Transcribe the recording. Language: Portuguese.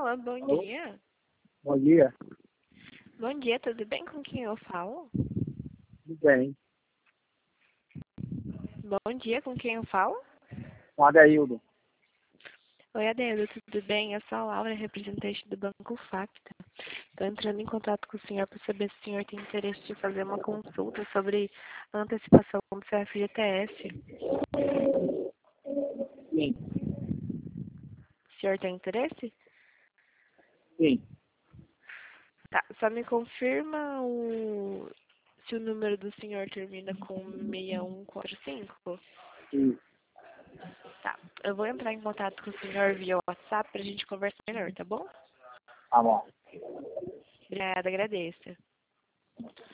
Alô, bom Alô? dia. Bom dia. Bom dia, tudo bem? Com quem eu falo? Tudo bem. Bom dia, com quem eu falo? Com Adaildo. Oi, Adendo, tudo bem? Eu sou a Laura, representante do Banco Facta. Estou entrando em contato com o senhor para saber se o senhor tem interesse de fazer uma consulta sobre a antecipação do seu FGTS. Sim, O senhor tem interesse? sim. Tá, só me confirma se o número do senhor termina com 6145? Sim. Tá, eu vou entrar em contato com o senhor via WhatsApp para a gente conversar melhor, tá bom? Tá bom. Obrigada, agradeço.